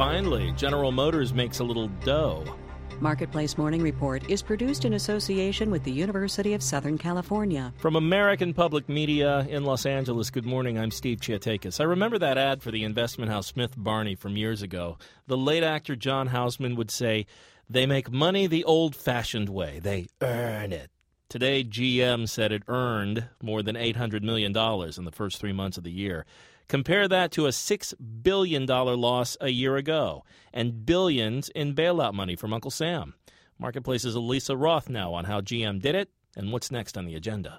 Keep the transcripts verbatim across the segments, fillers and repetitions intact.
Finally, General Motors makes a little dough. Marketplace Morning Report is produced in association with the University of Southern California. From American Public Media in Los Angeles, good morning. I'm Steve Chiatakis. I remember that ad for the investment house Smith Barney from years ago. The late actor John Houseman would say, "They make money the old-fashioned way. They earn it." Today, G M said it earned more than eight hundred million dollars in the first three months of the year. Compare that to a six billion dollars loss a year ago and billions in bailout money from Uncle Sam. Marketplace's Elisa Roth now on how G M did it and what's next on the agenda.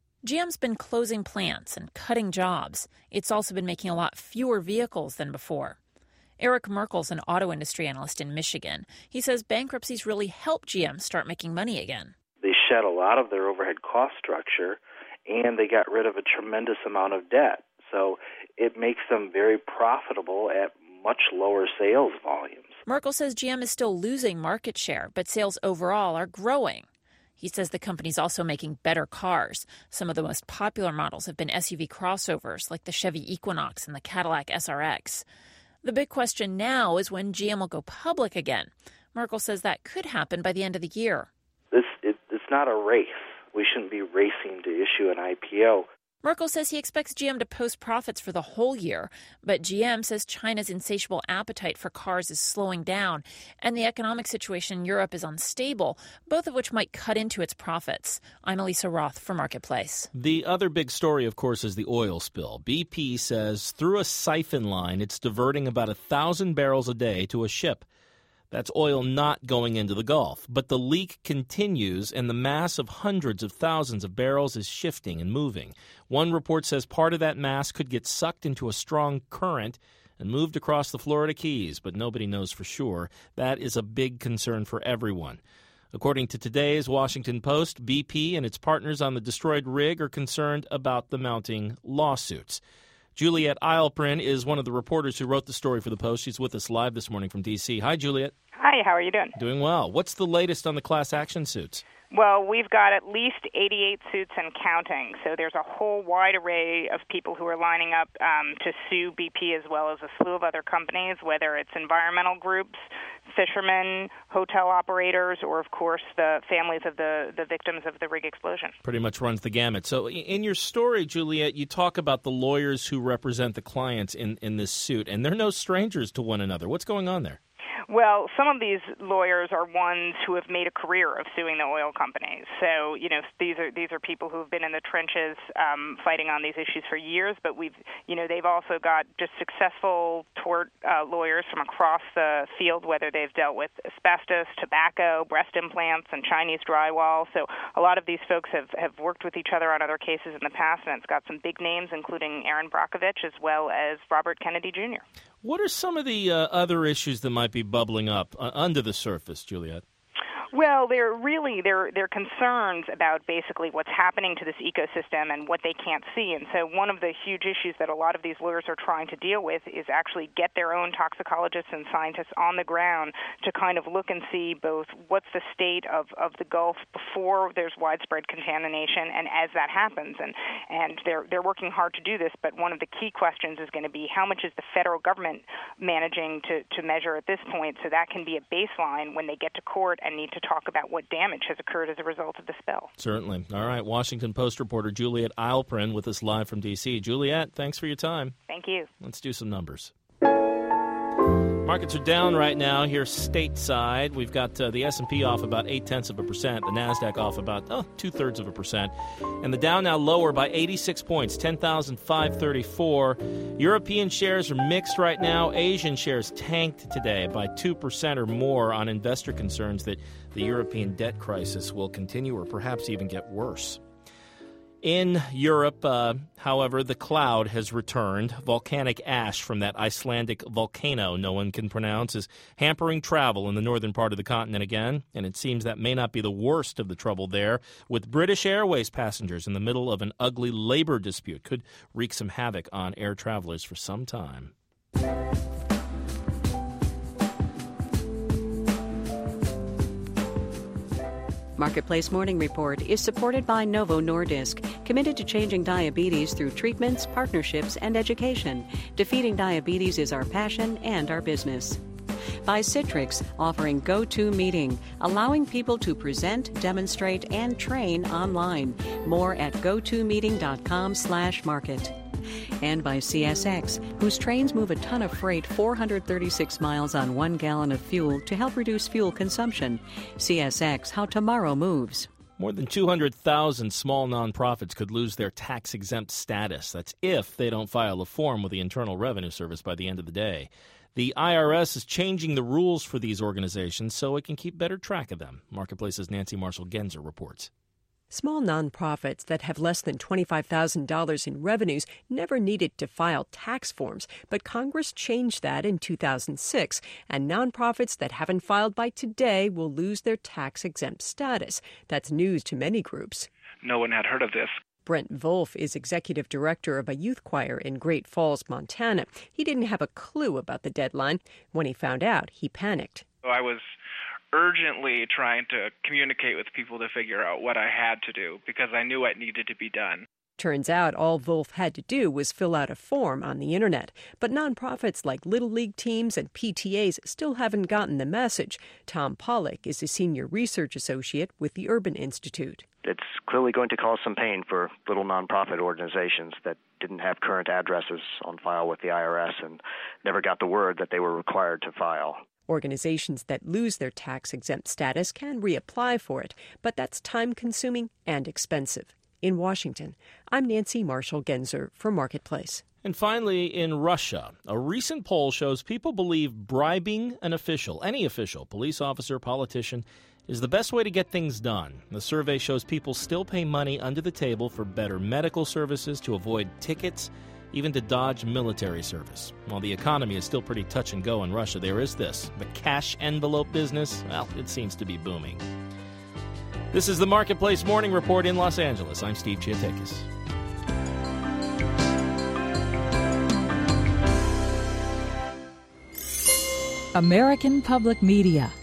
G M's been closing plants and cutting jobs. It's also been making a lot fewer vehicles than before. Eric Merkel's an auto industry analyst in Michigan. He says bankruptcies really helped G M start making money again. They shed a lot of their overhead cost structure, and they got rid of a tremendous amount of debt. So it makes them very profitable at much lower sales volumes. Merkel says G M is still losing market share, but sales overall are growing. He says the company's also making better cars. Some of the most popular models have been S U V crossovers like the Chevy Equinox and the Cadillac S R X. The big question now is when G M will go public again. Merkel says that could happen by the end of the year. This it, it's not a race. We shouldn't be racing to issue an I P O. Merkel says he expects G M to post profits for the whole year, but G M says China's insatiable appetite for cars is slowing down, and the economic situation in Europe is unstable, both of which might cut into its profits. I'm Elisa Roth for Marketplace. The other big story, of course, is the oil spill. B P says through a siphon line, it's diverting about a thousand barrels a day to a ship. That's oil not going into the Gulf. But the leak continues, and the mass of hundreds of thousands of barrels is shifting and moving. One report says part of that mass could get sucked into a strong current and moved across the Florida Keys, but nobody knows for sure. That is a big concern for everyone. According to today's Washington Post, B P and its partners on the destroyed rig are concerned about the mounting lawsuits. Juliet Eilprin is one of the reporters who wrote the story for the Post. She's with us live this morning from D C. Hi, Juliet. Hi, how are you doing? Doing well. What's the latest on the class action suits? Well, we've got at least eighty-eight suits and counting. So there's a whole wide array of people who are lining up um, to sue B P as well as a slew of other companies, whether it's environmental groups, fishermen, hotel operators, or, of course, the families of the, the victims of the rig explosion. Pretty much runs the gamut. So in your story, Juliet, you talk about the lawyers who represent the clients in, in this suit, and they're no strangers to one another. What's going on there? Well, some of these lawyers are ones who have made a career of suing the oil companies. So, you know, these are these are people who have been in the trenches um, fighting on these issues for years. But we've, you know, they've also got just successful tort uh, lawyers from across the field, whether they've dealt with asbestos, tobacco, breast implants, and Chinese drywall. So a lot of these folks have, have worked with each other on other cases in the past, and it's got some big names, including Aaron Brockovich as well as Robert Kennedy Junior What are some of the uh, other issues that might be bubbling up uh, under the surface, Juliet? Well, they're really they're they're concerns about basically what's happening to this ecosystem and what they can't see. And so one of the huge issues that a lot of these lawyers are trying to deal with is actually get their own toxicologists and scientists on the ground to kind of look and see both what's the state of, of the Gulf before there's widespread contamination and as that happens. And and they're they're working hard to do this, but one of the key questions is going to be how much is the federal government managing to, to measure at this point, so that can be a baseline when they get to court and need to talk about what damage has occurred as a result of the spill. Certainly. All right. Washington Post reporter Juliet Eilprin with us live from D C. Juliet, thanks for your time. Thank you. Let's do some numbers. Markets are down right now here stateside. We've got uh, the S and P off about eight-tenths of a percent, the NASDAQ off about oh, two-thirds of a percent, and the Dow now lower by eighty-six points, ten thousand five hundred thirty-four. European shares are mixed right now. Asian shares tanked today by two percent or more on investor concerns that the European debt crisis will continue or perhaps even get worse. In Europe, uh, however, the cloud has returned. Volcanic ash from that Icelandic volcano no one can pronounce is hampering travel in the northern part of the continent again, and it seems that may not be the worst of the trouble there, with British Airways passengers in the middle of an ugly labor dispute. Could wreak some havoc on air travelers for some time. Marketplace Morning Report is supported by Novo Nordisk, committed to changing diabetes through treatments, partnerships, and education. Defeating diabetes is our passion and our business. By Citrix, offering GoToMeeting, allowing people to present, demonstrate, and train online. More at gotomeeting.com slash market. And by C S X, whose trains move a ton of freight four hundred thirty-six miles on one gallon of fuel to help reduce fuel consumption. C S X, how tomorrow moves. More than two hundred thousand small nonprofits could lose their tax-exempt status. That's if they don't file a form with the Internal Revenue Service by the end of the day. The I R S is changing the rules for these organizations so it can keep better track of them. Marketplace's Nancy Marshall-Genzer reports. Small nonprofits that have less than twenty-five thousand dollars in revenues never needed to file tax forms, but Congress changed that in two thousand six, and nonprofits that haven't filed by today will lose their tax-exempt status. That's news to many groups. No one had heard of this. Brent Wolf is executive director of a youth choir in Great Falls, Montana. He didn't have a clue about the deadline. When he found out, he panicked. I was urgently trying to communicate with people to figure out what I had to do because I knew what needed to be done. Turns out all Wolf had to do was fill out a form on the internet. But nonprofits like Little League teams and P T As still haven't gotten the message. Tom Pollock is a senior research associate with the Urban Institute. It's clearly going to cause some pain for little nonprofit organizations that didn't have current addresses on file with the I R S and never got the word that they were required to file. Organizations that lose their tax-exempt status can reapply for it, but that's time-consuming and expensive. In Washington, I'm Nancy Marshall-Genzer for Marketplace. And finally, in Russia, a recent poll shows people believe bribing an official, any official, police officer, politician, is the best way to get things done. The survey shows people still pay money under the table for better medical services, to avoid tickets, even to dodge military service. While the economy is still pretty touch and go in Russia, there is this. The cash envelope business, well, it seems to be booming. This is the Marketplace Morning Report in Los Angeles. I'm Steve Chiatakis. American Public Media